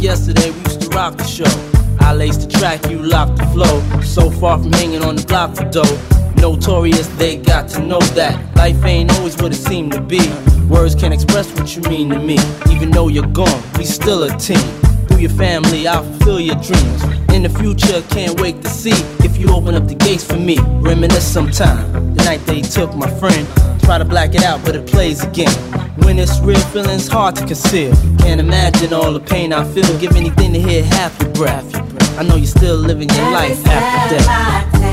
yesterday, we used to rock the show. I laced the track, you locked the flow. So far from hanging on the block for dough. Notorious, they got to know that life ain't always what it seemed to be. Words can't express what you mean to me. Even though you're gone, we still a team. Through your family, I'll fulfill your dreams. In the future, can't wait to see if you open up the gates for me. Reminisce sometime, the night they took my friend. Try to black it out, but it plays again. When it's real, feeling's hard to conceal. Can't imagine all the pain I feel. Give anything to hear half your breath. I know you're still living your life after death.